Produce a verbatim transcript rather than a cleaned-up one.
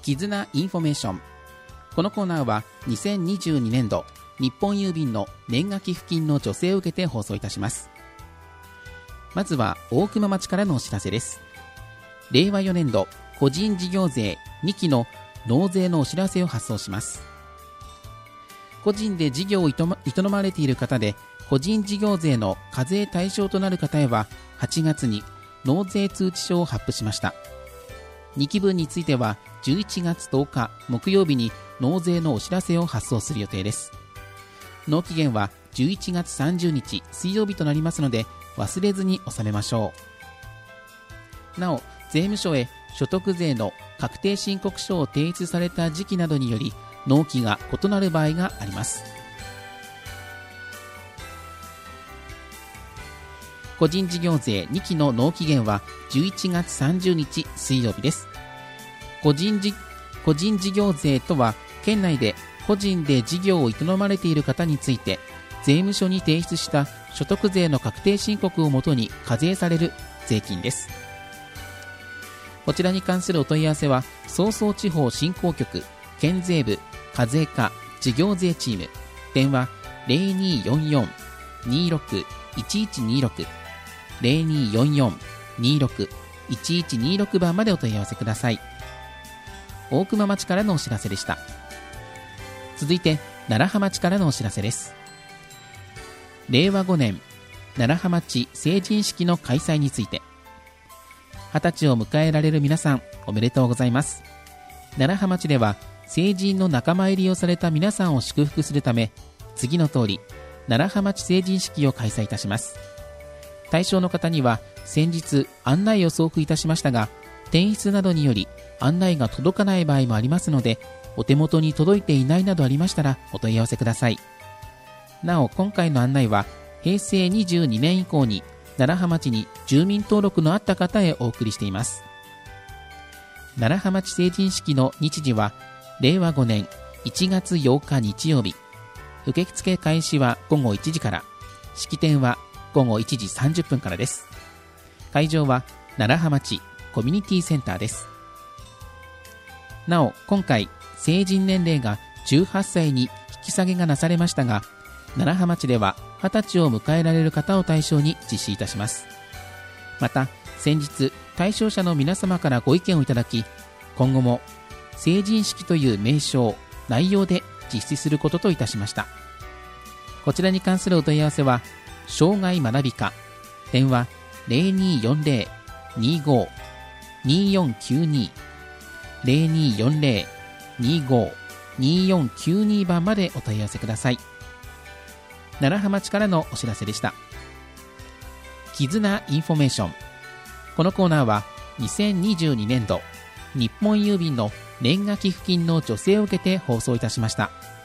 絆インフォメーション。このコーナーはにせんにじゅうにねんど日本郵便の年賀寄付金の助成を受けて放送いたします。まずは大熊町からのお知らせです。れいわよねんど個人事業税にきの納税のお知らせを発送します。個人で事業を営まれている方で個人事業税の課税対象となる方へははちがつに納税通知書を発布しました。にきぶんについてはじゅういちがつとおか木曜日に納税のお知らせを発送する予定です。納期限はじゅういちがつさんじゅうにち水曜日となりますので忘れずに納めましょう。なお、税務署へ所得税の確定申告書を提出された時期などにより納期が異なる場合があります。個人事業税にきの納期限はじゅういちがつさんじゅうにち水曜日です。個人じ個人事業税とは、県内で個人で事業を営まれている方について税務署に提出した所得税の確定申告をもとに課税される税金です。こちらに関するお問い合わせは早々地方振興局県税部課税課事業税チーム、電話 ゼロにーよんよん にーろく いちいちにーろく ゼロにーよんよん にーろく いちいちにーろく 番までお問い合わせください。大熊町からのお知らせでした。続いて楢葉町からのお知らせです。れいわごねん楢葉町成人式の開催について、はたちを迎えられる皆さんおめでとうございます。楢葉町では成人の仲間入りをされた皆さんを祝福するため、次の通り楢葉町成人式を開催いたします。対象の方には先日案内を送付いたしましたが、転出などにより案内が届かない場合もありますので、お手元に届いていないなどありましたらお問い合わせください。なお、今回の案内はへいせいにじゅうにねん以降に楢葉町に住民登録のあった方へお送りしています。楢葉町成人式の日時はれいわごねんいちがつようか日曜日。受付開始はごごいちじから、式典はごごいちじさんじゅっぷんからです。会場は楢葉町コミュニティセンターです。なお、今回成人年齢がじゅうはっさいに引き下げがなされましたが、楢葉町でははたちを迎えられる方を対象に実施いたします。また先日対象者の皆様からご意見をいただき、今後も成人式という名称内容で実施することといたしました。こちらに関するお問い合わせは障害学び課、電話 ゼロにーよんゼロ にーご にーよんきゅうに ゼロにーよんゼロ にーご にーよんきゅうに 番までお問い合わせください。楢葉町からのお知らせでした。絆インフォメーション。このコーナーはにせんにじゅうにねんど日本郵便の年賀寄付金の助成を受けて放送いたしました。